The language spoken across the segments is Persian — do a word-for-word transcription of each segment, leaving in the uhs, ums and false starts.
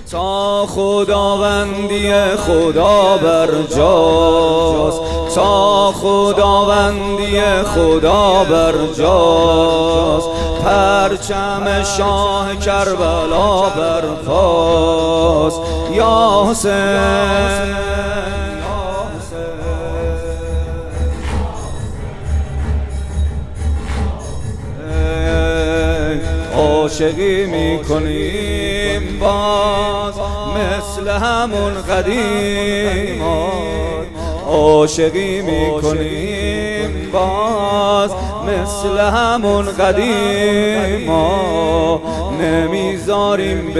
تا خداوندی خدا بر جاست، تا خداوندی خدا بر جاست، پرچم شاه کربلا برپاست. یا حسین عاشقی میکنیم باز مثل همون قدیمات، عاشقی میکنیم باز مثل همون قدیمات، نمیذاریم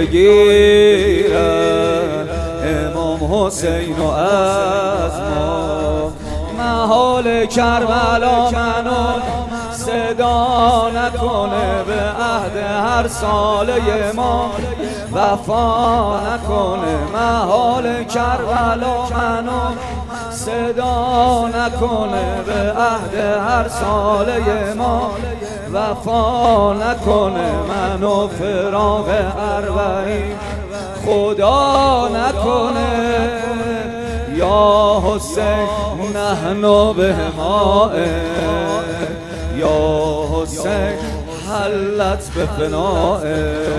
بگیرن امام حسین و از ما. محال کربلا منو صدا نکنه، به عهد هر ساله ما وفا نکنه. محال کربلا منو صدا نکنه، به عهد هر ساله ما وفا نکنه. منو فراق اربعین خدا نکنه. یا حسین نحن به ماء، یا حسین حلت به فناء.